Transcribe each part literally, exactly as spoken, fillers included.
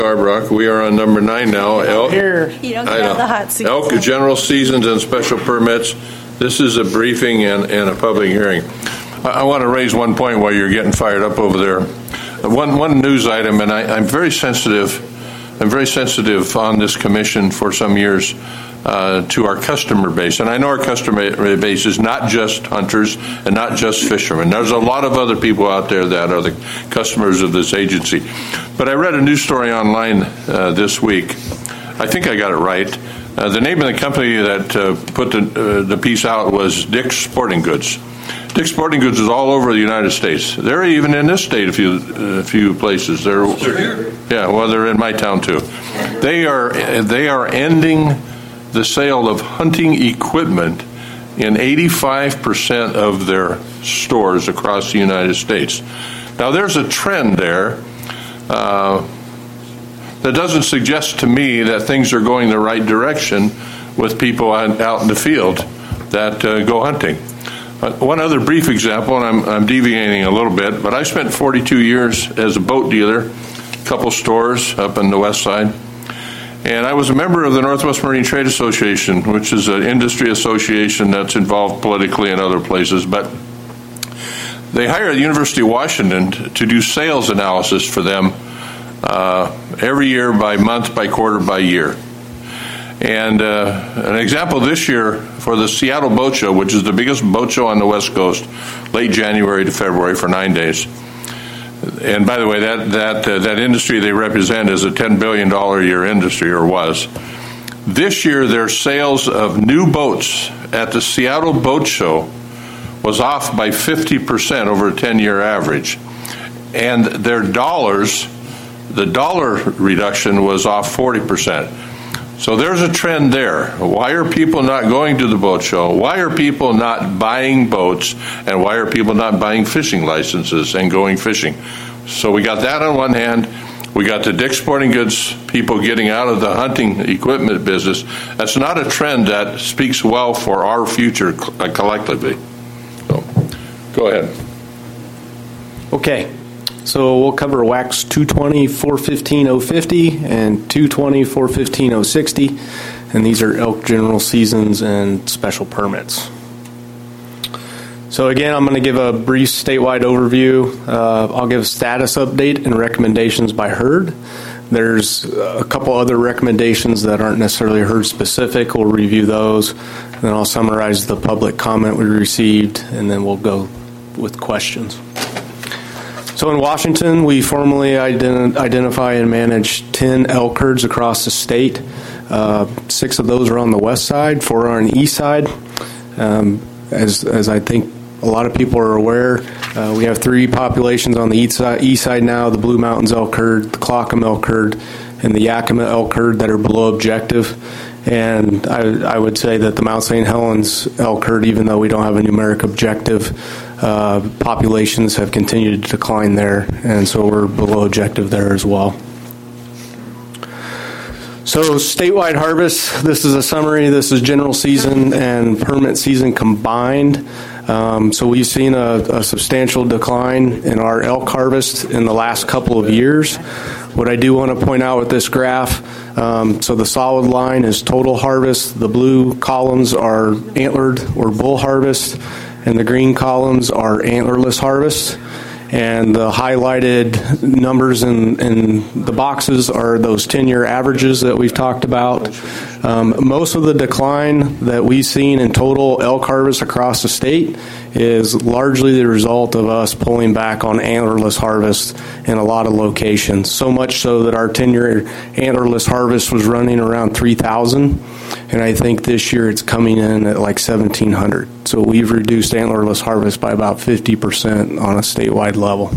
Arbrock. We are on number nine now. Elk. Here. You don't get out the hot seat. Elk, general seasons and special permits. This is a briefing and, and a public hearing. I, I want to raise one point while you're getting fired up over there. One one news item, and I, I'm very sensitive. I'm very sensitive on this commission for some years uh, to our customer base. And I know our customer base is not just hunters and not just fishermen. There's a lot of other people out there that are the customers of this agency. But I read a news story online uh, this week. I think I got it right. Uh, the name of the company that uh, put the, uh, the piece out was Dick's Sporting Goods. Dick's Sporting Goods is all over the United States. They're even in this state a few a few places. They're, they're here. Yeah, well, they're in my town too. They are they are ending the sale of hunting equipment in eighty-five percent of their stores across the United States. Now, there's a trend there uh, that doesn't suggest to me that things are going the right direction with people out, out in the field that uh, go hunting. Uh, one other brief example, and I'm, I'm deviating a little bit, but I spent forty-two years as a boat dealer, a couple stores up on the west side, and I was a member of the Northwest Marine Trade Association, which is an industry association that's involved politically in other places, but they hired the University of Washington to do sales analysis for them uh, every year, by month, by quarter, by year. And uh, an example this year for the Seattle Boat Show, which is the biggest boat show on the West Coast, late January to February for nine days. And by the way, that that uh, that industry they represent is a ten billion dollars a year industry, or was. This year, their sales of new boats at the Seattle Boat Show was off by fifty percent over a ten-year average. And their dollars, the dollar reduction was off forty percent. So there's a trend there. Why are people not going to the boat show? Why are people not buying boats? And why are people not buying fishing licenses and going fishing? So we got that on one hand. We got the Dick's Sporting Goods people getting out of the hunting equipment business. That's not a trend that speaks well for our future collectively. So go ahead. Okay. So we'll cover W A C two twenty, four fifteen, oh fifty and two twenty, four fifteen, oh sixty, and these are elk general seasons and special permits. So again, I'm going to give a brief statewide overview. Uh, I'll give a status update and recommendations by herd. There's a couple other recommendations that aren't necessarily herd specific. We'll review those, and then I'll summarize the public comment we received, and then we'll go with questions. So in Washington, we formally ident- identify and manage ten elk herds across the state. Uh, six of those are on the west side, four are on the east side. Um, as, as I think a lot of people are aware, uh, we have three populations on the east side, east side now, the Blue Mountains elk herd, the Clackamas elk herd, and the Yakima elk herd that are below objective. And I, I would say that the Mount Saint Helens elk herd, even though we don't have a numeric objective, uh, populations have continued to decline there, and so we're below objective there as well. So statewide harvest, this is a summary. This is general season and permit season combined. Um, so we've seen a, a substantial decline in our elk harvest in the last couple of years. What I do want to point out with this graph, um, so the solid line is total harvest. The blue columns are antlered or bull harvest, and the green columns are antlerless harvest. And the highlighted numbers in, in the boxes are those ten-year averages that we've talked about. Um, most of the decline that we've seen in total elk harvest across the state is largely the result of us pulling back on antlerless harvest in a lot of locations. So much so that our ten-year antlerless harvest was running around three thousand, and I think this year it's coming in at like seventeen hundred. So we've reduced antlerless harvest by about fifty percent on a statewide level.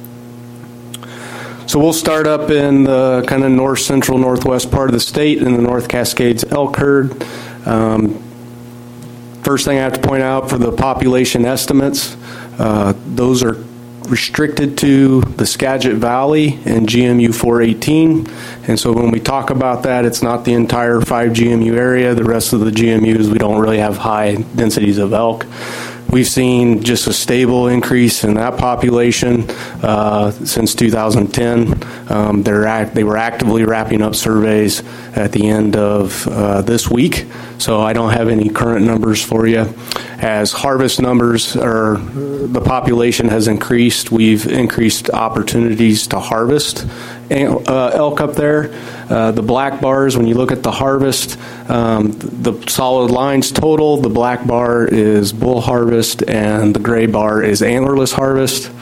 So we'll start up in the kind of north central northwest part of the state in the North Cascades elk herd. Um, first thing I have to point out for the population estimates, uh, those are restricted to the Skagit Valley and G M U four eighteen. And so when we talk about that, it's not the entire five G M U area. The rest of the G M Us, we don't really have high densities of elk. we've seen just a stable increase in that population uh, since two thousand ten. Um, they're act- they were actively wrapping up surveys at the end of uh, this week, so I don't have any current numbers for you. As harvest numbers or the population has increased, we've increased opportunities to harvest uh, elk up there. Uh, the black bars, when you look at the harvest, um, the solid lines total, the black bar is bull harvest and the gray bar is antlerless harvest.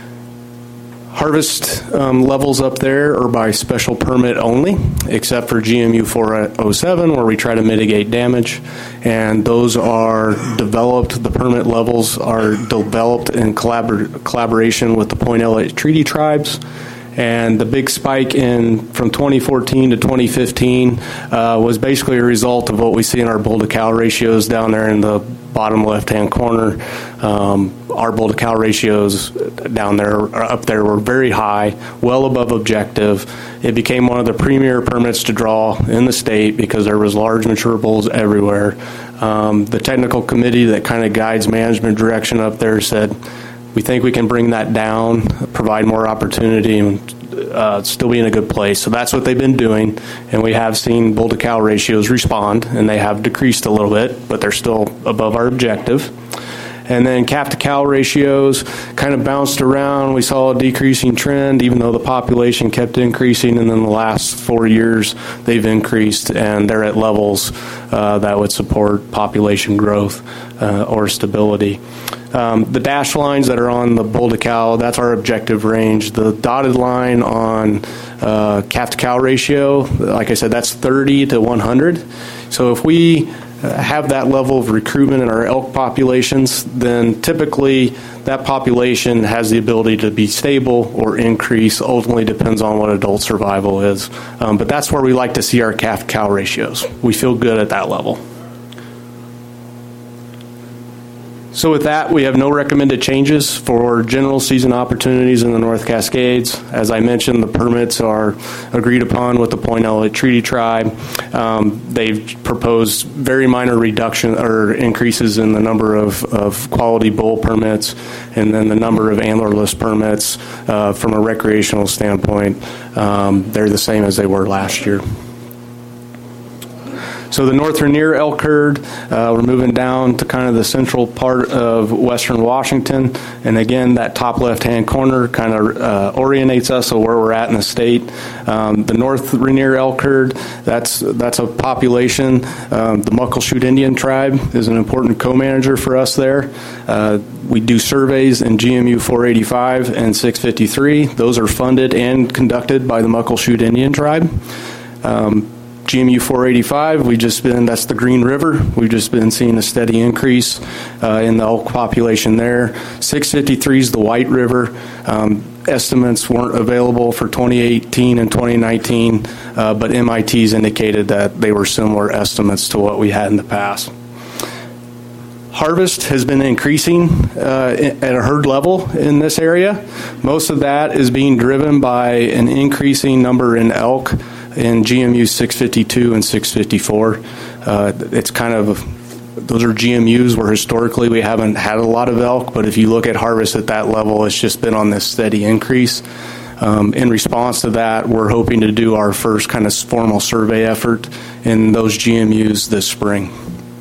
Harvest um, levels up there are by special permit only, except for G M U four oh seven, where we try to mitigate damage. And those are developed, the permit levels are developed in collabor- collaboration with the Point Elliott Treaty Tribes. And the big spike in from twenty fourteen to twenty fifteen uh, was basically a result of what we see in our bull-to-cow ratios down there in the bottom left-hand corner. Um, our bull-to-cow ratios down there, or up there, were very high, well above objective. It became one of the premier permits to draw in the state because there was large mature bulls everywhere. Um, the technical committee that kind of guides management direction up there said, we think we can bring that down, provide more opportunity, and uh, still be in a good place. So that's what they've been doing, and we have seen bull-to-cow ratios respond, and they have decreased a little bit, but they're still above our objective. And then calf-to-cow ratios kind of bounced around. We saw a decreasing trend, even though the population kept increasing, and then the last four years they've increased, and they're at levels uh, that would support population growth uh, or stability. Um, the dashed lines that are on the bull-to-cow, that's our objective range. The dotted line on uh, calf-to-cow ratio, like I said, that's thirty to one hundred. So if we have that level of recruitment in our elk populations, then typically that population has the ability to be stable or increase. Ultimately depends on what adult survival is. Um, but that's where we like to see our calf-to-cow ratios. We feel good at that level. So with that, we have no recommended changes for general season opportunities in the North Cascades. As I mentioned, the permits are agreed upon with the Point Elliott Treaty Tribe. Um, they've proposed very minor reduction or increases in the number of, of quality bull permits, and then the number of antlerless permits uh, from a recreational standpoint. Um, they're the same as they were last year. So the North Rainier elk herd, uh, we're moving down to kind of the central part of western Washington. And again, that top left-hand corner kind of uh, orientates us of where we're at in the state. Um, the North Rainier elk herd, that's that's a population. Um, the Muckleshoot Indian Tribe is an important co-manager for us there. Uh, we do surveys in G M U four eighty-five and six fifty-three. Those are funded and conducted by the Muckleshoot Indian Tribe. Um, G M U four eighty-five, we just been, that's the Green River. We've just been seeing a steady increase uh, in the elk population there. six fifty-three is the White River. Um, estimates weren't available for twenty eighteen and twenty nineteen, uh, but M I T's indicated that they were similar estimates to what we had in the past. Harvest has been increasing uh, at a herd level in this area. Most of that is being driven by an increasing number in elk in G M U six fifty-two and six fifty-four. Uh, it's kind of, those are G M Us where historically we haven't had a lot of elk, but if you look at harvest at that level, it's just been on this steady increase. Um, in response to that, we're hoping to do our first kind of formal survey effort in those G M Us this spring.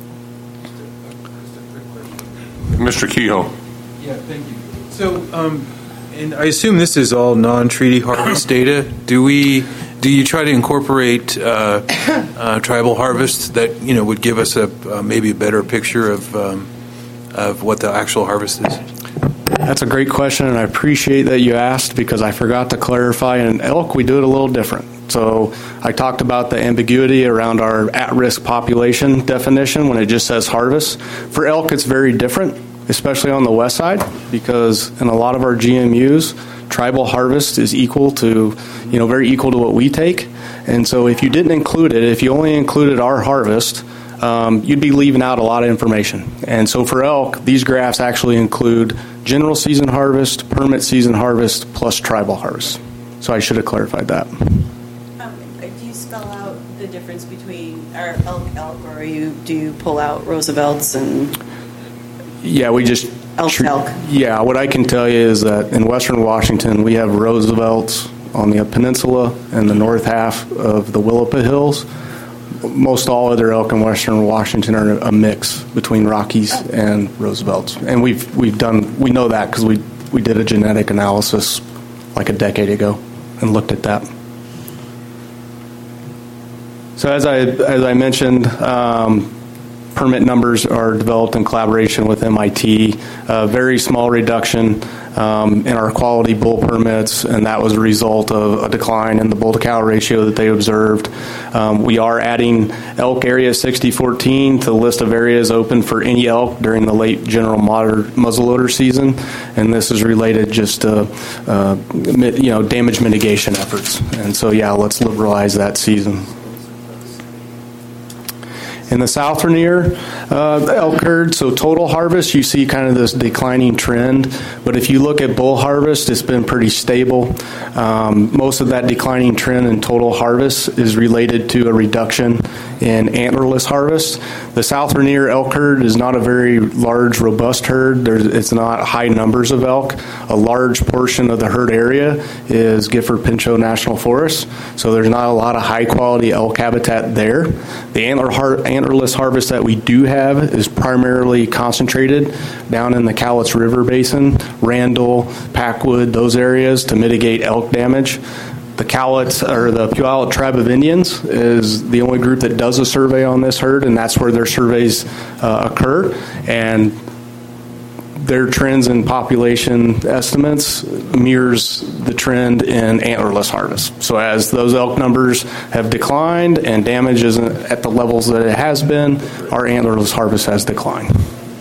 Mister Kehoe. Yeah, thank you. So, um, and I assume this is all non-treaty harvest data. Do we, do you try to incorporate uh, uh, tribal harvests that, you know, would give us a uh, maybe a better picture of um, of what the actual harvest is? That's a great question, and I appreciate that you asked because I forgot to clarify. In elk, we do it a little different. So I talked about the ambiguity around our at-risk population definition when it just says harvest. For elk, it's very different, especially on the west side, because in a lot of our G M Us, tribal harvest is equal to, you know, very equal to what we take. And so if you didn't include it, if you only included our harvest, um, you'd be leaving out a lot of information. And so for elk, these graphs actually include general season harvest, permit season harvest, plus tribal harvest. So I should have clarified that. Um, do you spell out the difference between our elk elk, or you do you pull out Roosevelts and? Yeah, we just Elk, treat- elk. Yeah, what I can tell you is that in Western Washington, we have Roosevelt's on the peninsula and the north half of the Willapa Hills. Most all other elk in Western Washington are a mix between Rockies and Roosevelt's, and we've we've done we know that because we we did a genetic analysis like a decade ago and looked at that. So as I as I mentioned, um, permit numbers are developed in collaboration with M I T. A very small reduction um, in our quality bull permits, and that was a result of a decline in the bull to cow ratio that they observed. Um, we are adding elk area sixty fourteen to the list of areas open for any elk during the late general moder- muzzleloader season, and this is related just to uh, you know damage mitigation efforts. And so yeah, let's liberalize that season. In the South Rainier uh, elk herd, so total harvest, you see kind of this declining trend. But if you look at bull harvest, it's been pretty stable. Um, most of that declining trend in total harvest is related to a reduction in antlerless harvest. The South Rainier elk herd is not a very large, robust herd. There's, it's not high numbers of elk. A large portion of the herd area is Gifford-Pinchot National Forest, so there's not a lot of high-quality elk habitat there. The antler har- antlerless harvest that we do have is primarily concentrated down in the Cowlitz River Basin, Randall, Packwood, those areas to mitigate elk damage. The Cowlitz, or the Puyallup Tribe of Indians, is the only group that does a survey on this herd, and that's where their surveys uh, occur. And their trends in population estimates mirrors the trend in antlerless harvest. So as those elk numbers have declined and damage isn't at the levels that it has been, our antlerless harvest has declined.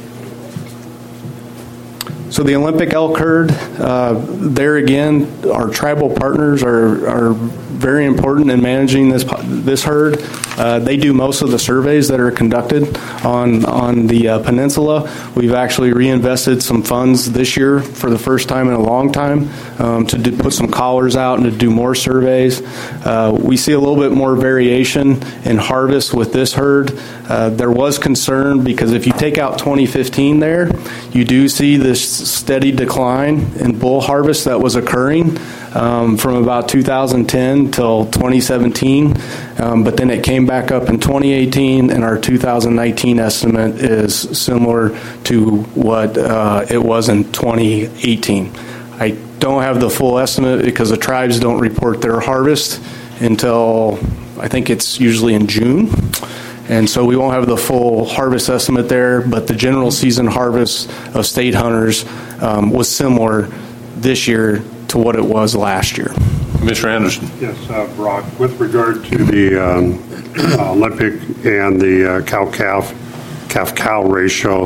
So the Olympic elk herd, uh, there again, our tribal partners are, are very important in managing this this herd. Uh, they do most of the surveys that are conducted on on the uh, peninsula. We've actually reinvested some funds this year for the first time in a long time um, to do, put some collars out and to do more surveys. Uh, we see a little bit more variation in harvest with this herd. Uh, there was concern because if you take out twenty fifteen there, you do see this steady decline in bull harvest that was occurring um, from about two thousand ten till twenty seventeen, um, but then it came back up in twenty eighteen, and our two thousand nineteen estimate is similar to what uh, it was in twenty eighteen. I don't have the full estimate because the tribes don't report their harvest until I think it's usually in June. And so we won't have the full harvest estimate there, but the general season harvest of state hunters um, was similar this year to what it was last year. Mister Anderson. Yes, uh, Brock, with regard to the um, uh, Olympic and the uh, cow-calf, calf-cow ratio,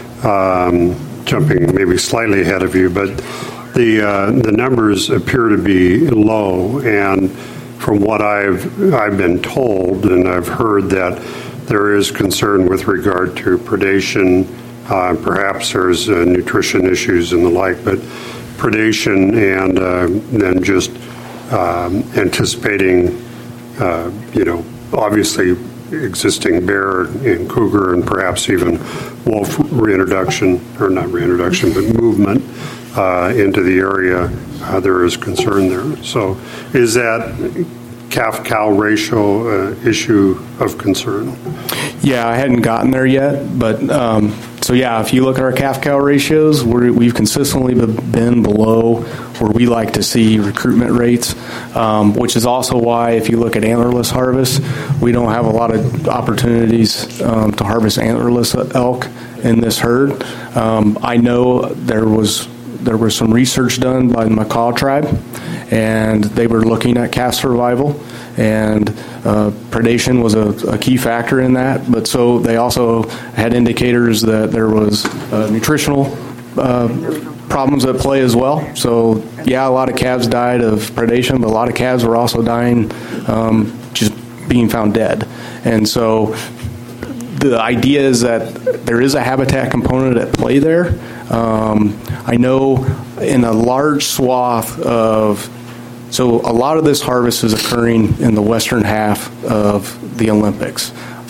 um, jumping maybe slightly ahead of you, but the uh, the numbers appear to be low, and from what I've I've been told, and I've heard that there is concern with regard to predation. Uh, perhaps there's uh, nutrition issues and the like, but predation and uh, then just um, anticipating, uh, you know, obviously existing bear and cougar and perhaps even wolf reintroduction, or not reintroduction, but movement uh, into the area. Uh, there is concern there. So is that calf-cow ratio uh, issue of concern? Yeah, I hadn't gotten there yet, but um, so yeah, if you look at our calf-cow ratios, we're, we've consistently been below where we like to see recruitment rates, um, which is also why if you look at antlerless harvest, we don't have a lot of opportunities um, to harvest antlerless elk in this herd. Um, I know there was there was some research done by the Macaw tribe, and they were looking at calf survival, and uh, predation was a, a key factor in that. But so they also had indicators that there was uh, nutritional uh, problems at play as well. So yeah, a lot of calves died of predation, but a lot of calves were also dying um, just being found dead. And so the idea is that there is a habitat component at play there. Um, I know in a large swath of, so a lot of this harvest is occurring in the western half of the Olympics.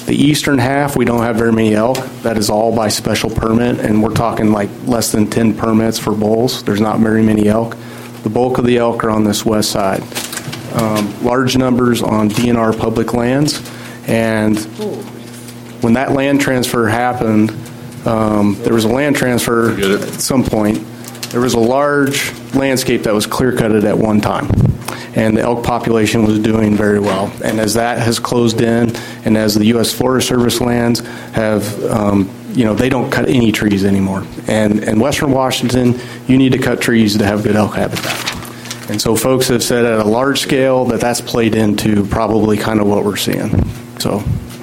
The eastern half, we don't have very many elk. That is all by special permit, and we're talking like less than ten permits for bulls. There's not very many elk. The bulk of the elk are on this west side. Um, large numbers on D N R public lands, and when that land transfer happened, um, there was a land transfer at some point. There was a large landscape that was clear-cutted at one time, and the elk population was doing very well. And as that has closed in, and as the U S Forest Service lands have, um, you know, they don't cut any trees anymore. And in Western Washington, you need to cut trees to have good elk habitat. And so folks have said at a large scale that that's played into probably kind of what we're seeing. So,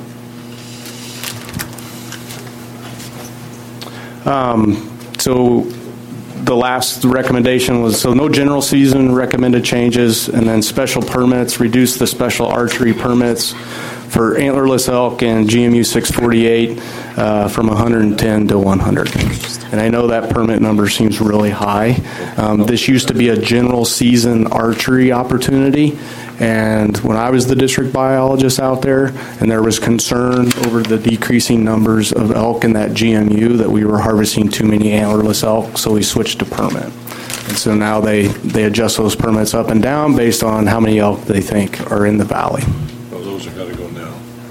um, so the last recommendation was, so no general season recommended changes, and then special permits, reduce the special archery permits for antlerless elk and G M U six forty-eight uh, from one hundred ten to one hundred. And I know that permit number seems really high. Um, this used to be a general season archery opportunity, and when I was the district biologist out there, and there was concern over the decreasing numbers of elk in that G M U, that we were harvesting too many antlerless elk, so we switched to permit. And so now they, they adjust those permits up and down based on how many elk they think are in the valley. Oh, those are got to go now.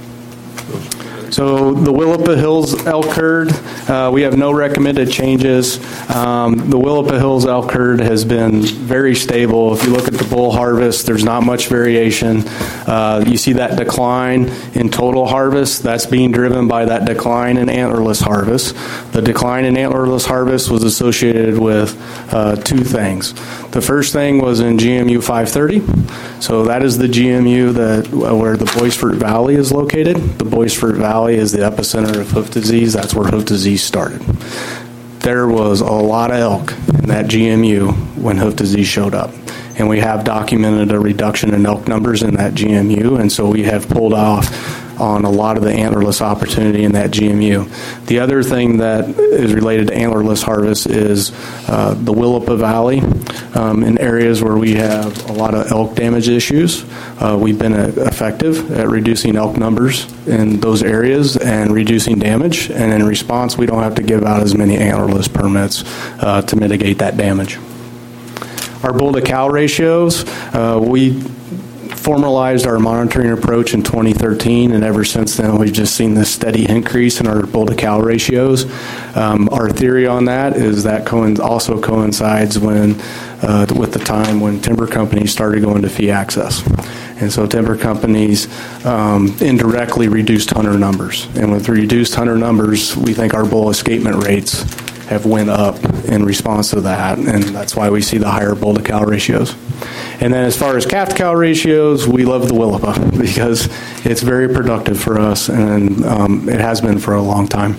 So the Willapa Hills elk herd, uh, we have no recommended changes. Um, the Willapa Hills elk herd has been very stable. If you look at the bull harvest, there's not much variation. Uh, you see that decline in total harvest. That's being driven by that decline in antlerless harvest. The decline in antlerless harvest was associated with uh, two things. The first thing was in G M U five thirty. So that is the G M U that where the Boisfort Valley is located. The Boisfort Valley is the epicenter of hoof disease. That's where hoof disease started. There was a lot of elk in that G M U when hoof disease showed up. And we have documented a reduction in elk numbers in that G M U, and so we have pulled off on a lot of the antlerless opportunity in that G M U. The other thing that is related to antlerless harvest is uh, the Willapa Valley. Um, in areas where we have a lot of elk damage issues, uh, we've been uh, effective at reducing elk numbers in those areas and reducing damage, and in response we don't have to give out as many antlerless permits uh, to mitigate that damage. Our bull to cow ratios, uh, we formalized our monitoring approach in twenty thirteen, and ever since then we've just seen this steady increase in our bull to cow ratios. Um, our theory on that is that co- also coincides when uh, with the time when timber companies started going to fee access. And so timber companies um, indirectly reduced hunter numbers. And with reduced hunter numbers, we think our bull escapement rates have went up in response to that, and that's why we see the higher bull to cow ratios. And then as far as calf to cow ratios, we love the Willapa because it's very productive for us, and um, it has been for a long time.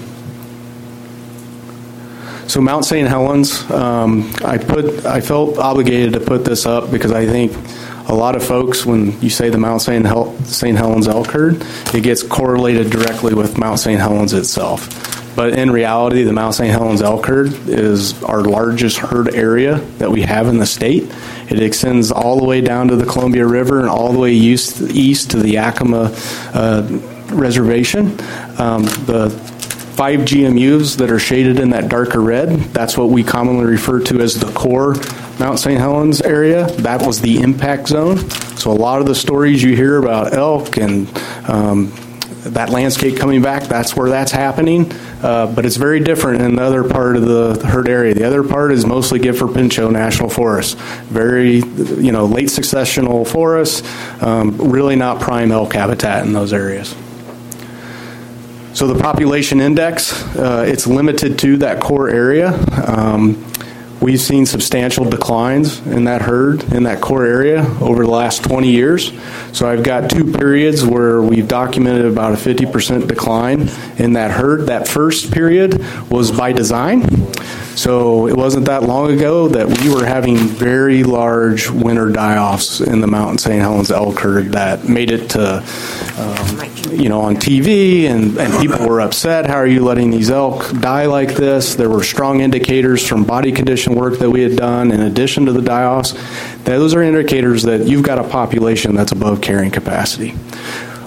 So Mount Saint Helens, um, I put, I felt obligated to put this up because I think a lot of folks, when you say the Mount Saint Hel- Saint Helens elk herd, it gets correlated directly with Mount Saint Helens itself. But in reality, the Mount Saint Helens elk herd is our largest herd area that we have in the state. It extends all the way down to the Columbia River and all the way east, east to the Yakima uh, Reservation. Um, the five G M Us that are shaded in that darker red, that's what we commonly refer to as the core Mount Saint Helens area. That was the impact zone. So a lot of the stories you hear about elk and um, that landscape coming back, that's where that's happening. Uh, but it's very different in the other part of the herd area. The other part is mostly Gifford Pinchot National Forest. Very, you know, late successional forests, um, really not prime elk habitat in those areas. So the population index, uh, it's limited to that core area. Um, We've seen substantial declines in that herd, in that core area over the last twenty years. So I've got two periods where we've documented about a fifty percent decline in that herd. That first period was by design. So it wasn't that long ago that we were having very large winter die-offs in the Mountain Saint Helens elk herd that made it to, um, you know, on T V, and, and people were upset. How are you letting these elk die like this? There were strong indicators from body condition work that we had done in addition to the die-offs. Those are indicators that you've got a population that's above carrying capacity.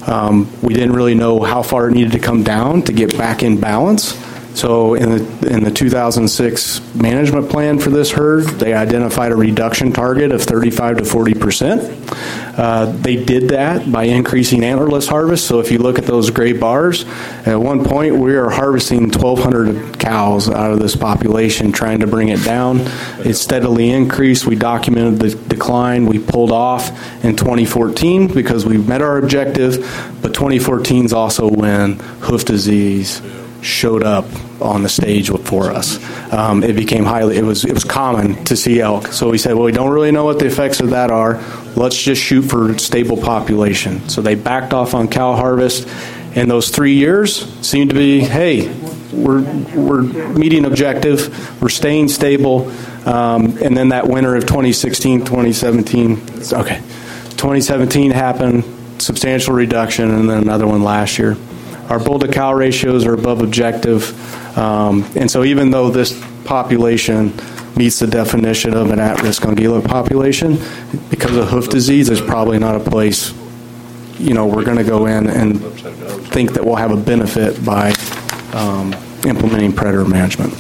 Um, we didn't really know how far it needed to come down to get back in balance. So in the in the two thousand six management plan for this herd, they identified a reduction target of thirty-five to forty percent. Uh, they did that by increasing antlerless harvest. So if you look at those gray bars, at one point we were harvesting twelve hundred cows out of this population, trying to bring it down. It steadily increased. We documented the decline. We pulled off in twenty fourteen because we met our objective, but twenty fourteen is also when hoof disease showed up on the stage for us. Um, it became highly, it was it was common to see elk. So we said, well, we don't really know what the effects of that are. Let's just shoot for stable population. So they backed off on cow harvest. And those three years seemed to be, hey, we're we're meeting objective, we're staying stable. Um, and then that winter of twenty sixteen, twenty seventeen, okay, twenty seventeen happened, substantial reduction, and then another one last year. Our bull-to-cow ratios are above objective, um, and so even though this population meets the definition of an at-risk ungulate population, because of hoof disease, there's probably not a place, you know, we're going to go in and think that we'll have a benefit by um, implementing predator management.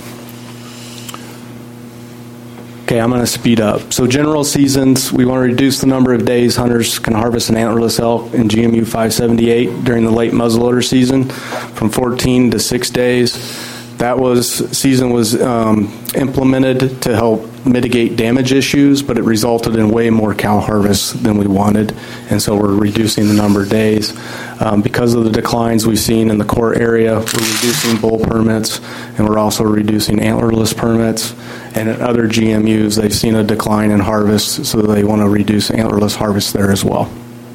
Okay, I'm going to speed up. So general seasons, we want to reduce the number of days hunters can harvest an antlerless elk in G M U five seventy-eight during the late muzzleloader season from fourteen to six days. That was season was um, implemented to help mitigate damage issues, but it resulted in way more cow harvest than we wanted, and so we're reducing the number of days. Um, because of the declines we've seen in the core area, we're reducing bull permits, and we're also reducing antlerless permits. And in other G M Us, they've seen a decline in harvest, so they want to reduce antlerless harvest there as well.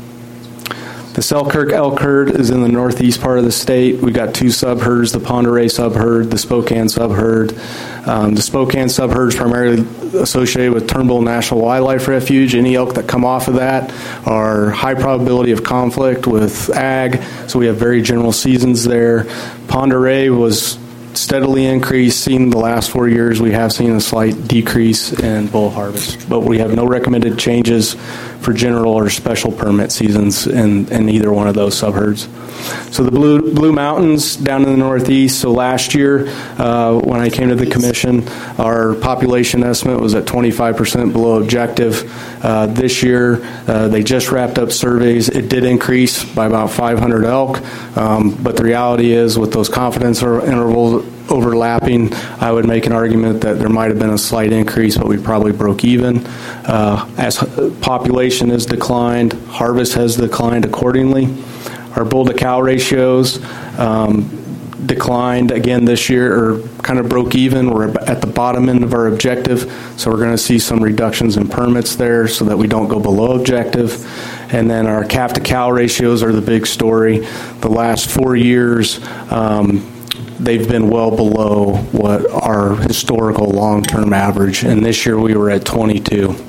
The Selkirk elk herd is in the northeast part of the state. We've got two subherds, the Pend Oreille subherd, the Spokane subherd. Um, the Spokane subherd is primarily associated with Turnbull National Wildlife Refuge. Any elk that come off of that are high probability of conflict with ag, so we have very general seasons there. Pend Oreille was steadily increasing the last four years. We have seen a slight decrease in bull harvest, but we have no recommended changes for general or special permit seasons in, in either one of those subherds. So the Blue Blue Mountains down in the northeast. So last year, uh, when I came to the commission, our population estimate was at twenty-five percent below objective. Uh, this year, uh, they just wrapped up surveys. It did increase by about five hundred elk, um, but the reality is, with those confidence intervals overlapping, I would make an argument that there might have been a slight increase, but we probably broke even. Uh, as population has declined, harvest has declined accordingly. Our bull-to-cow ratios um, declined again this year, or kind of broke even. We're at the bottom end of our objective, so we're going to see some reductions in permits there so that we don't go below objective. And then our calf-to-cow ratios are the big story. The last four years, um, they've been well below what our historical long-term average, and this year we were at twenty-two.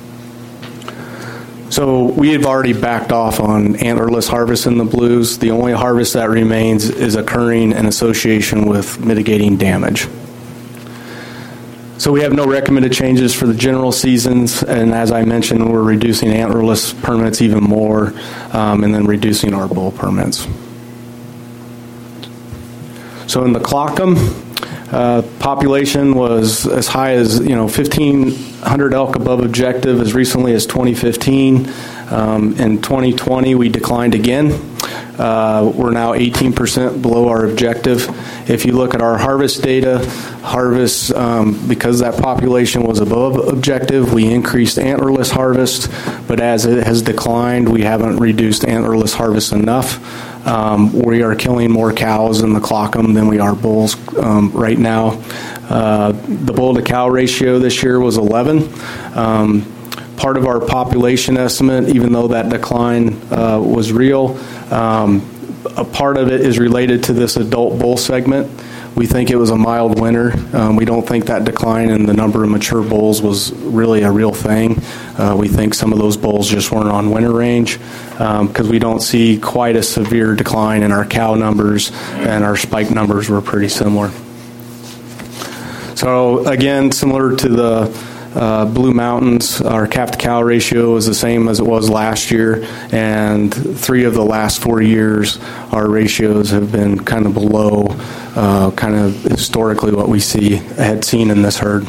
So we have already backed off on antlerless harvest in the blues. The only harvest that remains is occurring in association with mitigating damage. So we have no recommended changes for the general seasons, and as I mentioned, we're reducing antlerless permits even more, um, and then reducing our bull permits. So in the Clockum, uh, population was as high as, you know, fifteen hundred elk above objective as recently as twenty fifteen. Um, in twenty twenty, we declined again. Uh, we're now eighteen percent below our objective. If you look at our harvest data, harvest, um, because that population was above objective, we increased antlerless harvest, but as it has declined, we haven't reduced antlerless harvest enough. Um, we are killing more cows in the Clockum than we are bulls um, right now. Uh, the bull-to-cow ratio this year was eleven. Um, part of our population estimate, even though that decline uh, was real, um, a part of it is related to this adult bull segment. We think it was a mild winter. Um, we don't think that decline in the number of mature bulls was really a real thing. Uh, we think some of those bulls just weren't on winter range because um, we don't see quite a severe decline in our cow numbers, and our spike numbers were pretty similar. So again, similar to the uh, Blue Mountains, our calf to cow ratio is the same as it was last year, and three of the last four years, our ratios have been kind of below uh, kind of historically what we see had seen in this herd.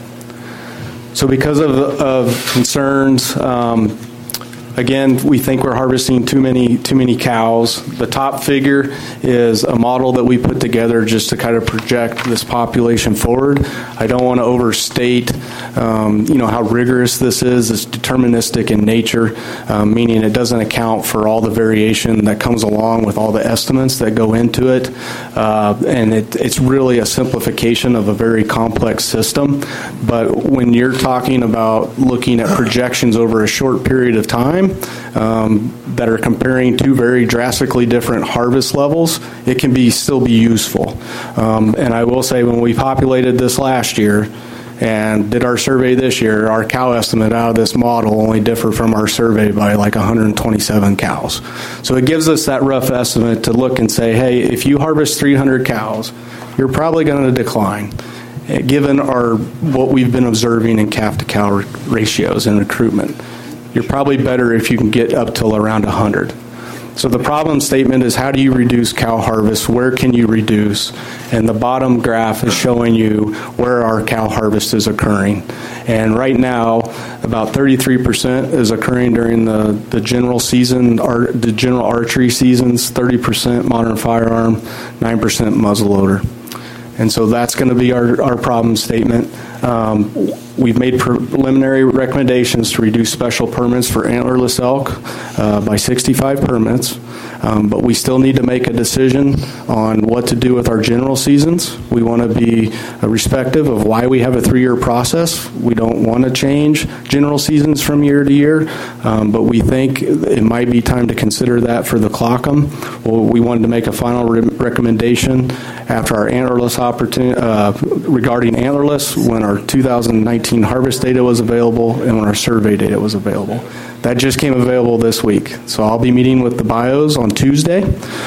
So because of, of concerns, um, again, we think we're harvesting too many too many cows. The top figure is a model that we put together just to kind of project this population forward. I don't want to overstate, um, you know, how rigorous this is. It's deterministic in nature, um, meaning it doesn't account for all the variation that comes along with all the estimates that go into it. Uh, and it, it's really a simplification of a very complex system. But when you're talking about looking at projections over a short period of time, Um, that are comparing two very drastically different harvest levels, it can be still be useful. Um, and I will say, when we populated this last year and did our survey this year, our cow estimate out of this model only differed from our survey by like one hundred twenty-seven cows. So it gives us that rough estimate to look and say, hey, if you harvest three hundred cows, you're probably going to decline, given our what we've been observing in calf to cow ratios and recruitment. You're probably better if you can get up till around one hundred. So the problem statement is, how do you reduce cow harvest? Where can you reduce? And the bottom graph is showing you where our cow harvest is occurring. And right now, about thirty-three percent is occurring during the, the general season, ar- the general archery seasons, thirty percent modern firearm, nine percent muzzleloader. And so that's going to be our, our problem statement. Um, we've made preliminary recommendations to reduce special permits for antlerless elk uh, by sixty-five permits, um, but we still need to make a decision on what to do with our general seasons. We want to be uh, respective of why we have a three-year process. We don't want to change general seasons from year to year, um, but we think it might be time to consider that for the Clockum. Well, we wanted to make a final re- recommendation after our antlerless opportunity uh, regarding antlerless when our two thousand nineteen harvest data was available and when our survey data was available. That just came available this week. So I'll be meeting with the bios on Tuesday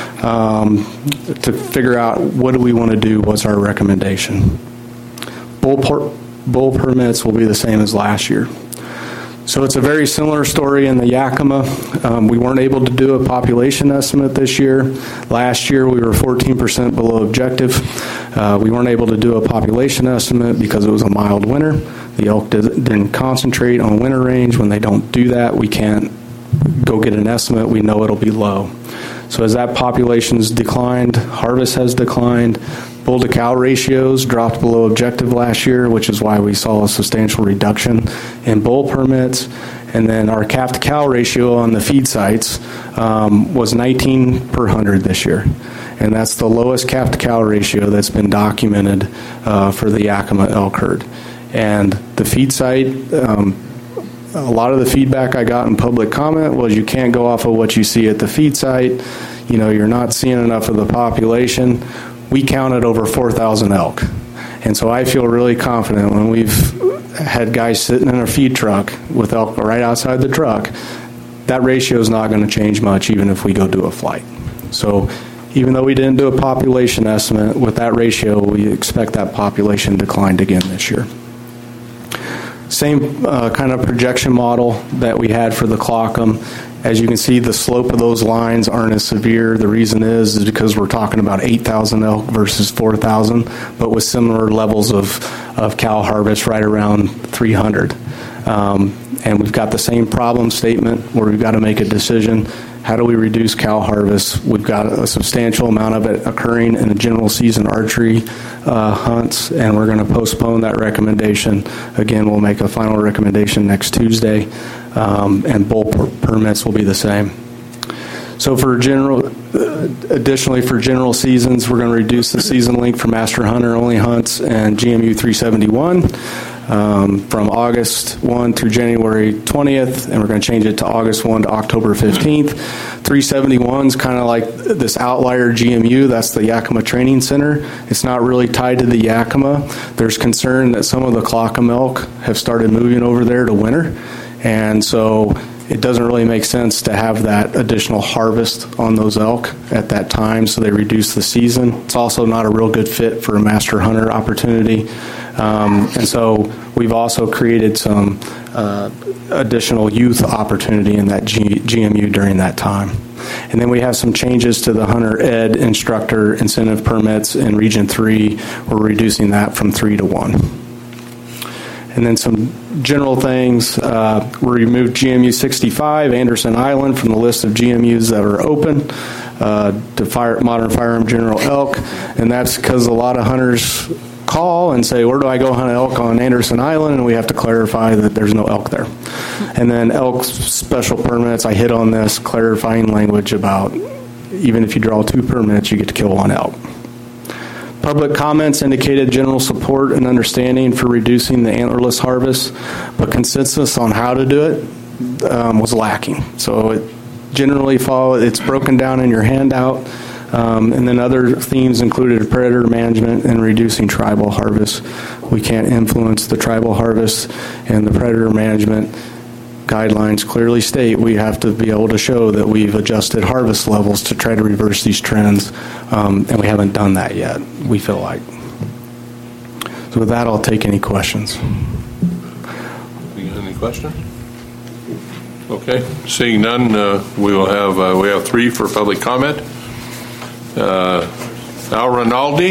um, to figure out what do we want to do, what's our recommendation. Bull, per- bull permits will be the same as last year. So it's a very similar story in the Yakima. Um, we weren't able to do a population estimate this year. Last year we were fourteen percent below objective. Uh, we weren't able to do a population estimate because it was a mild winter. The elk did, didn't concentrate on winter range. When they don't do that, we can't go get an estimate. We know it'll be low. So as that population's declined, harvest has declined. Bull to cow ratios dropped below objective last year, which is why we saw a substantial reduction in bull permits. And then our calf to cow ratio on the feed sites um, was nineteen per one hundred this year. And that's the lowest calf to cow ratio that's been documented uh, for the Yakima elk herd. And the feed site, um, a lot of the feedback I got in public comment was, you can't go off of what you see at the feed site. You know, you're not seeing enough of the population. We counted over four thousand elk. And so I feel really confident when we've had guys sitting in a feed truck with elk right outside the truck, that ratio is not going to change much even if we go do a flight. So even though we didn't do a population estimate, with that ratio, we expect that population declined again this year. Same uh, kind of projection model that we had for the Clockum. As you can see, the slope of those lines aren't as severe. The reason is, is because we're talking about eight thousand elk versus four thousand, but with similar levels of, of cow harvest right around three hundred. Um, and we've got the same problem statement where we've got to make a decision. How do we reduce cow harvest? We've got a substantial amount of it occurring in the general season archery uh, hunts, and we're going to postpone that recommendation. Again, we'll make a final recommendation next Tuesday, um, and bull per- permits will be the same. So for general, uh, additionally for general seasons, we're going to reduce the season length for master hunter only hunts and G M U three seventy-one. Um, from August first through January twentieth, and we're going to change it to August first to October fifteenth. three seventy-one is kind of like this outlier G M U. That's the Yakima Training Center. It's not really tied to the Yakima. There's concern that some of the Clockum elk have started moving over there to winter, and so it doesn't really make sense to have that additional harvest on those elk at that time, so they reduce the season. It's also not a real good fit for a master hunter opportunity. Um, and so we've also created some uh, additional youth opportunity in that G- GMU during that time. And then we have some changes to the Hunter Ed instructor incentive permits in Region three. We're reducing that from three to one. And then some general things. Uh, we removed G M U sixty-five, Anderson Island, from the list of G M Us that are open uh, to fire, Modern Firearm General Elk. And that's because a lot of hunters call and say, where do I go hunt elk on Anderson Island? And we have to clarify that there's no elk there. And then elk special permits, I hit on this clarifying language about even if you draw two permits, you get to kill one elk. Public comments indicated general support and understanding for reducing the antlerless harvest, but consensus on how to do it um, was lacking. So it generally follow, it's broken down in your handout. Um, and then other themes included predator management and reducing tribal harvest. We can't influence the tribal harvest, and the predator management guidelines clearly state we have to be able to show that we've adjusted harvest levels to try to reverse these trends, um, and we haven't done that yet, we feel like. So with that, I'll take any questions. Any questions? Okay, seeing none, uh, we will have uh, we have three for public comment. Uh, Al Rinaldi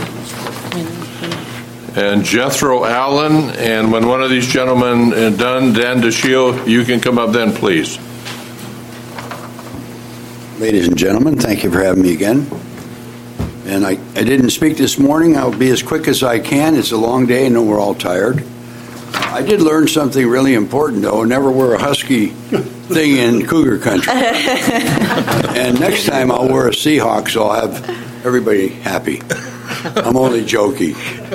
and Jethro Allen, and when one of these gentlemen are done, Dan DeShio, you can come up then, please. Ladies and gentlemen, thank you for having me again. And I, I didn't speak this morning. I'll be as quick as I can. It's a long day. I know we're all tired. I did learn something really important, though. Never wear a husky thing in cougar country. And next time I'll wear a Seahawk, so I'll have everybody happy. I'm only joking.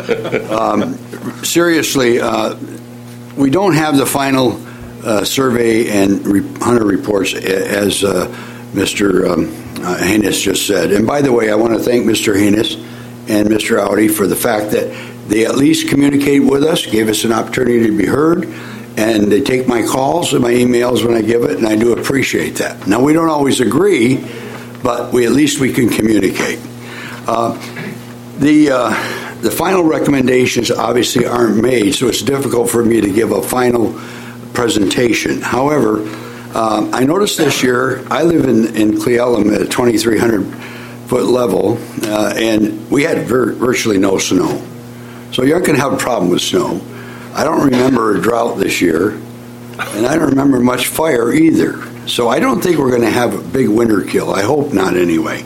Um, seriously, uh, we don't have the final uh, survey and re- hunter reports, as uh, Mister Um, uh, Haynes just said. And by the way, I want to thank Mister Haynes and Mister Audi for the fact that they at least communicate with us, gave us an opportunity to be heard, and they take my calls and my emails when I give it, and I do appreciate that. Now, we don't always agree, but we at least we can communicate. Uh, the uh, the final recommendations obviously aren't made, so it's difficult for me to give a final presentation. However, uh, I noticed this year, I live in, in Cle Elum at a twenty-three hundred foot level, uh, and we had vir- virtually no snow. So you aren't going to have a problem with snow. I don't remember a drought this year, and I don't remember much fire either. So I don't think we're going to have a big winter kill. I hope not anyway.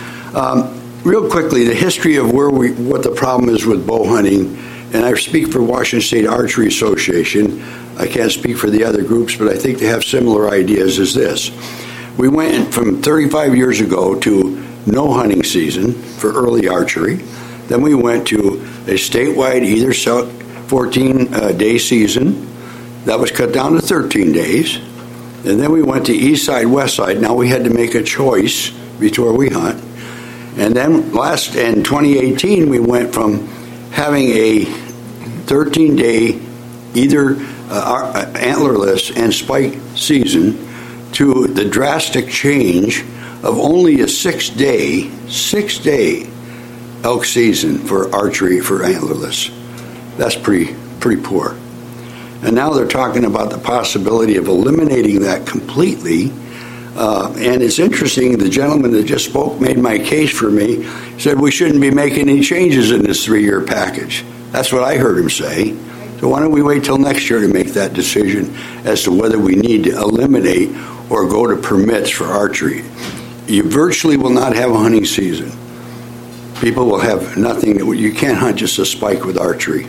Um, real quickly, the history of where we, what the problem is with bow hunting, and I speak for Washington State Archery Association. I can't speak for the other groups, but I think they have similar ideas as this. We went from thirty-five years ago to no hunting season for early archery. Then we went to a statewide either fourteen-day uh, season. That was cut down to thirteen days. And then we went to east side, west side. Now we had to make a choice before we hunt. And then last, in twenty eighteen, we went from having a thirteen-day either uh, antlerless and spike season to the drastic change of only a six-day, six-day elk season for archery for antlerless. That's pretty pretty poor. And now they're talking about the possibility of eliminating that completely. Uh, and it's interesting, the gentleman that just spoke made my case for me, said we shouldn't be making any changes in this three-year package. That's what I heard him say. So why don't we wait till next year to make that decision as to whether we need to eliminate or go to permits for archery. You virtually will not have a hunting season. People will have nothing. You can't hunt just a spike with archery.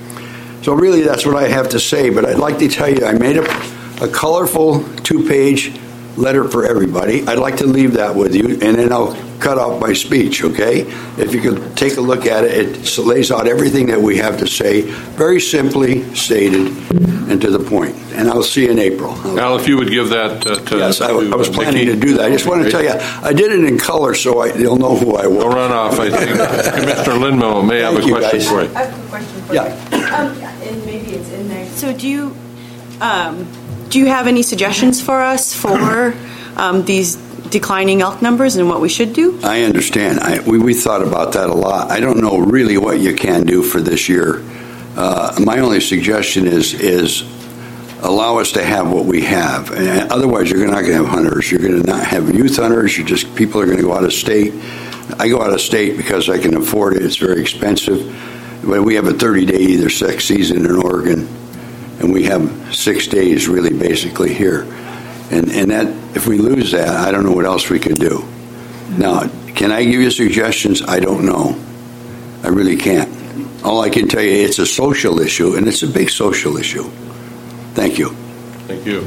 So really that's what I have to say, but I'd like to tell you I made a, a colorful two-page letter for everybody. I'd like to leave that with you, and then I'll cut off my speech, okay? If you could take a look at it, it lays out everything that we have to say, very simply stated and to the point. And I'll see you in April. Al, if you would give that uh, to Yes, I, to, I was uh, planning Nikki. to do that. I just want to tell you, I did it in color so I, they'll know who I was. We'll run off. I think Commissioner Lindmo may have Thank a you, question guys. for you. I have a question for Yeah. you. Um, and maybe it's in there. So do you, um, do you have any suggestions for us for um, these declining elk numbers and what we should do? I understand. I, we, we thought about that a lot. I don't know really what you can do for this year. Uh, my only suggestion is is allow us to have what we have. And otherwise, you're not going to have hunters. You're going to not have youth hunters. You just people are going to go out of state. I go out of state because I can afford it. It's very expensive. But we have a thirty-day either sex season in Oregon, and we have six days really basically here. And and that if we lose that, I don't know what else we can do. Now, can I give you suggestions? I don't know. I really can't. All I can tell you, it's a social issue, and it's a big social issue. Thank you. Thank you.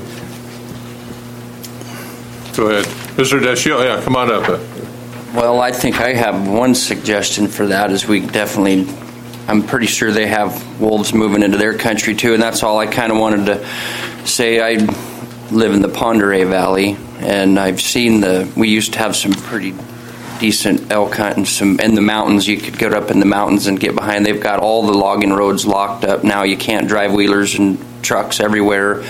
Go ahead. Mister Deschio, yeah, come on up. Well, I think I have one suggestion for that is we definitely, I'm pretty sure they have wolves moving into their country too, and that's all I kind of wanted to say. I live in the Pend Oreille Valley, and I've seen the, we used to have some pretty decent elk hunt and some in the mountains. You could get up in the mountains and get behind. They've got all the logging roads locked up now. You can't drive wheelers and trucks everywhere.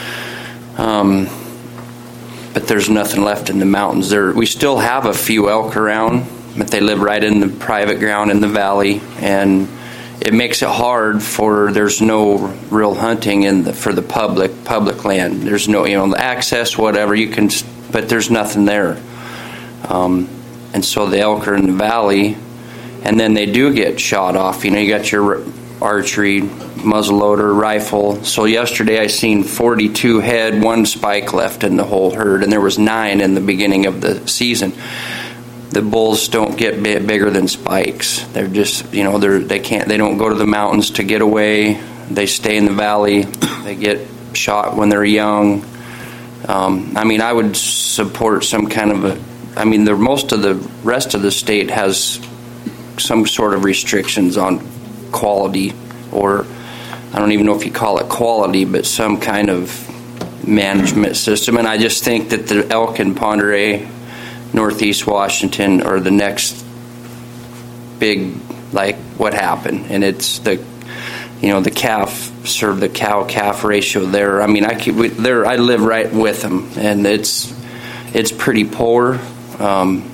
Um, but there's nothing left in the mountains. There, we still have a few elk around, but they live right in the private ground in the valley, and it makes it hard for, there's no real hunting in the, for the public public land. There's no, you know, the access, whatever, you can, but there's nothing there. Um, and so the elk are in the valley, and then they do get shot off. You know, you got your archery, muzzleloader, rifle. So yesterday I seen forty-two head, one spike left in the whole herd, and there was nine in the beginning of the season. The bulls don't get bigger than spikes. They're just, you know, they're they can't they don't go to the mountains to get away. They stay in the valley. They get shot when they're young. Um, I mean, I would support some kind of a. I mean, the most of the rest of the state has some sort of restrictions on quality, or I don't even know if you call it quality, but some kind of management system. And I just think that the elk in Pend Oreille, Northeast Washington, are the next big, like, what happened. And it's the, you know, the calf, serve the cow-calf ratio there. I mean, I keep, there. I live right with them, and it's it's pretty poor. Um,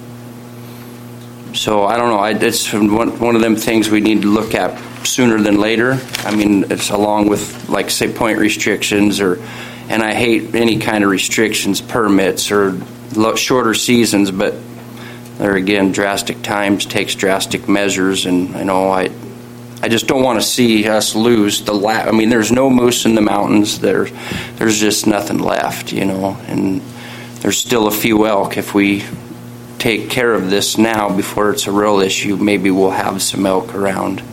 so I don't know. I, it's one one of them things we need to look at sooner than later. I mean, it's along with, like, say, point restrictions, or, and I hate any kind of restrictions, permits, or shorter seasons, but there again, drastic times takes drastic measures, and I know I I just don't want to see us lose the la- I mean, there's no moose in the mountains. There, there's just nothing left, you know, and there's still a few elk. If we take care of this now before it's a real issue, maybe we'll have some elk around.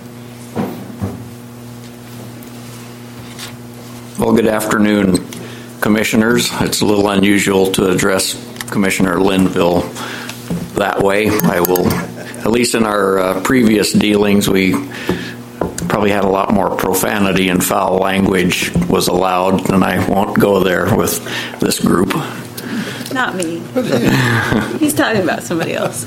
Well, good afternoon, Commissioners. It's a little unusual to address Commissioner Linville that way. I will, at least in our uh, previous dealings, we probably had a lot more profanity and foul language was allowed, and I won't go there with this group. Not me. He's talking about somebody else.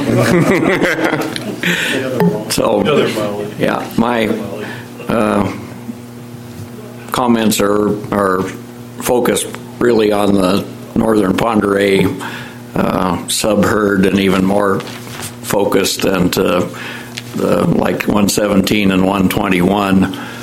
So, yeah, my uh, comments are are focused really on the northern Pend Oreille uh, sub-herd, and even more focused into the like one seventeen and one twenty-one.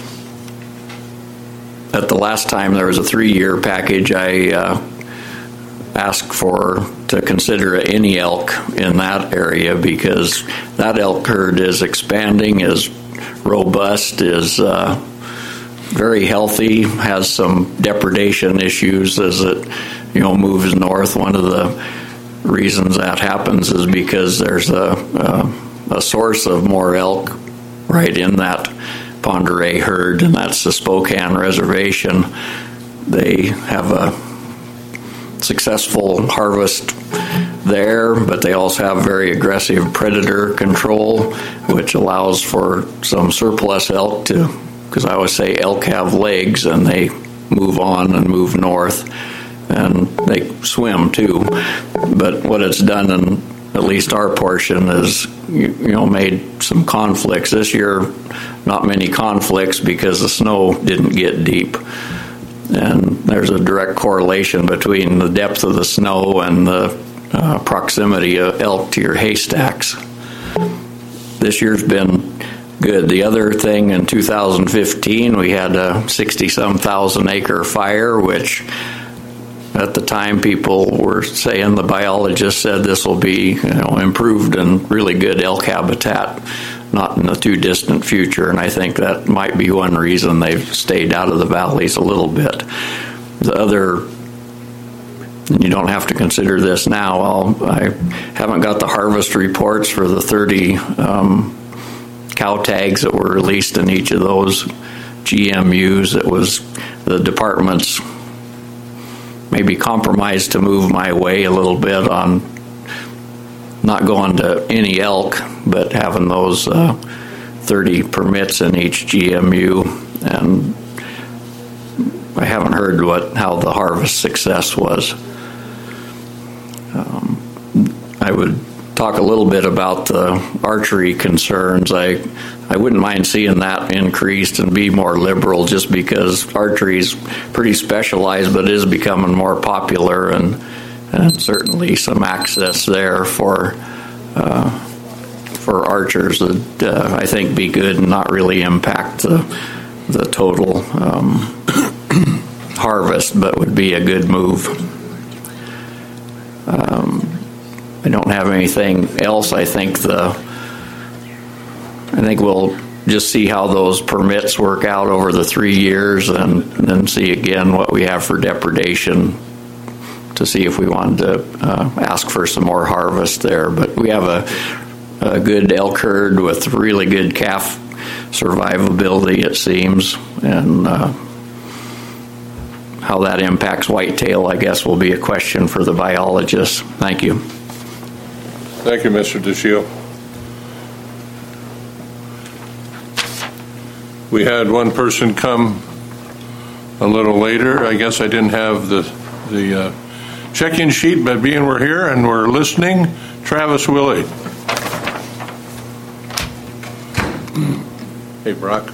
At the last time there was a three-year package, I uh, asked for to consider any elk in that area, because that elk herd is expanding, is robust, is uh, very healthy, has some depredation issues as it, you know, moves north. One of the reasons that happens is because there's a a, a source of more elk right in that Pend Oreille herd, and that's the Spokane Reservation. They have a successful harvest there, but they also have very aggressive predator control, which allows for some surplus elk to, because I always say elk have legs, and they move on and move north, and they swim too. But what it's done in at least our portion is, you, you know, made some conflicts. This year, not many conflicts because the snow didn't get deep. And there's a direct correlation between the depth of the snow and the uh, proximity of elk to your haystacks. This year's been good. The other thing, in two thousand fifteen, we had a sixty-some thousand acre fire, which at the time people were saying, the biologists said this will be, you know, improved and really good elk habitat, not in the too distant future. And I think that might be one reason they've stayed out of the valleys a little bit. The other, and you don't have to consider this now, I'll, I haven't got the harvest reports for the thirty um, cow tags that were released in each of those G M Us. It was the department's maybe compromised to move my way a little bit on not going to any elk, but having those uh, thirty permits in each G M U. And I haven't heard what how the harvest success was. Um, I would talk a little bit about the archery concerns. I I wouldn't mind seeing that increased and be more liberal, just because archery is pretty specialized, but is becoming more popular, and, and certainly some access there for uh, for archers would uh, I think be good and not really impact the the total um, harvest, but would be a good move. Um, I don't have anything else. I think the I think we'll just see how those permits work out over the three years, and then see again what we have for depredation to see if we wanted to uh, ask for some more harvest there. But we have a, a good elk herd with really good calf survivability, it seems, and uh, how that impacts whitetail, I guess, will be a question for the biologists. Thank you. Thank you, Mister DeShio. We had one person come a little later. I guess I didn't have the the uh, check-in sheet, but being we're here and we're listening, Travis Willey. Hey, Brock.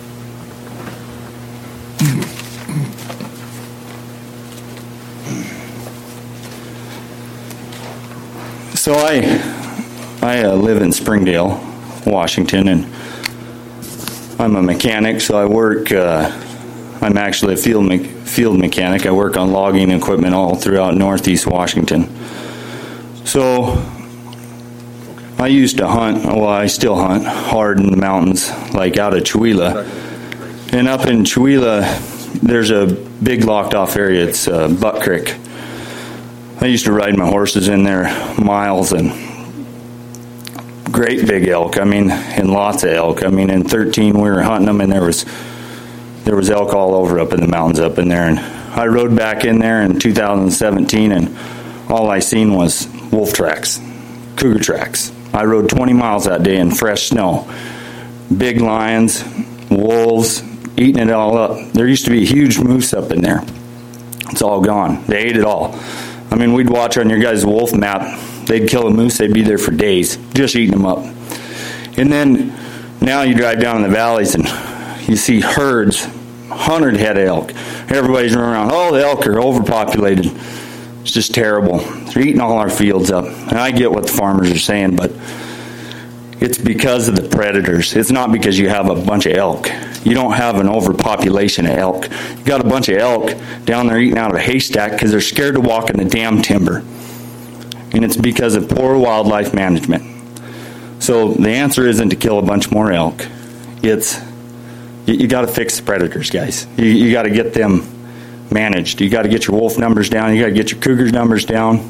So I I uh, live in Springdale, Washington, and I'm a mechanic. So I work. Uh, I'm actually a field me- field mechanic. I work on logging equipment all throughout Northeast Washington. So I used to hunt. Well, I still hunt hard in the mountains, like out of Chewelah, and up in Chewelah, there's a big locked off area. It's uh, Buck Creek. I used to ride my horses in there miles, and great big elk. I mean, and lots of elk. I mean, in thirteen we were hunting them, and there was there was elk all over up in the mountains up in there. And I rode back in there in two thousand seventeen, and all I seen was wolf tracks, cougar tracks. I rode twenty miles that day in fresh snow. Big lions, wolves, eating it all up. There used to be a huge moose up in there. It's all gone. They ate it all. I mean, we'd watch on your guys' wolf map. They'd kill a moose. They'd be there for days, just eating them up. And then now you drive down in the valleys and you see herds, hundred head of elk. Everybody's running around. Oh, the elk are overpopulated. It's just terrible. They're eating all our fields up. And I get what the farmers are saying, but it's because of the predators. It's not because you have a bunch of elk. You don't have an overpopulation of elk. You got a bunch of elk down there eating out of a haystack because they're scared to walk in the damn timber. And it's because of poor wildlife management. So the answer isn't to kill a bunch more elk. It's, you, you got to fix the predators, guys. You, you got to get them managed. You got to get your wolf numbers down. You got to get your cougars numbers down.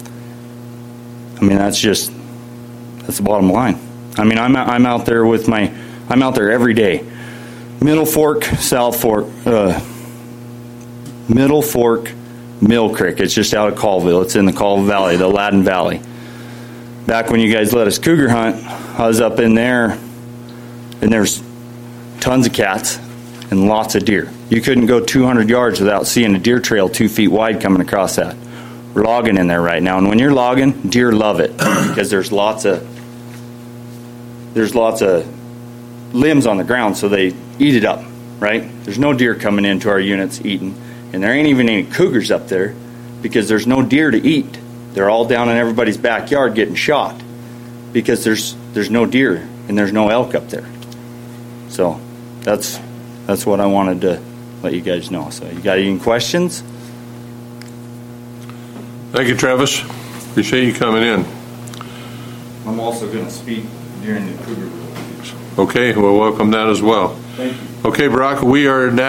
I mean, that's just, that's the bottom line. I mean, I'm I'm out there with my, I'm out there every day. Middle Fork, South Fork, uh, Middle Fork, Mill Creek. It's just out of Colville. It's in the Colville Valley, the Ladin Valley. Back when you guys let us cougar hunt, I was up in there, and there's tons of cats and lots of deer. You couldn't go two hundred yards without seeing a deer trail two feet wide coming across that. We're logging in there right now, and when you're logging, deer love it because there's lots of there's lots of limbs on the ground, so they eat it up, right? There's no deer coming into our units eating, and there ain't even any cougars up there because there's no deer to eat. They're all down in everybody's backyard getting shot because there's there's no deer and there's no elk up there. So that's that's what I wanted to let you guys know. So you got any questions? Thank you, Travis. Appreciate you coming in. I'm also going to speak during the Cougar Rule. Okay, well, welcome that as well. Thank you. Okay, Brock, we are now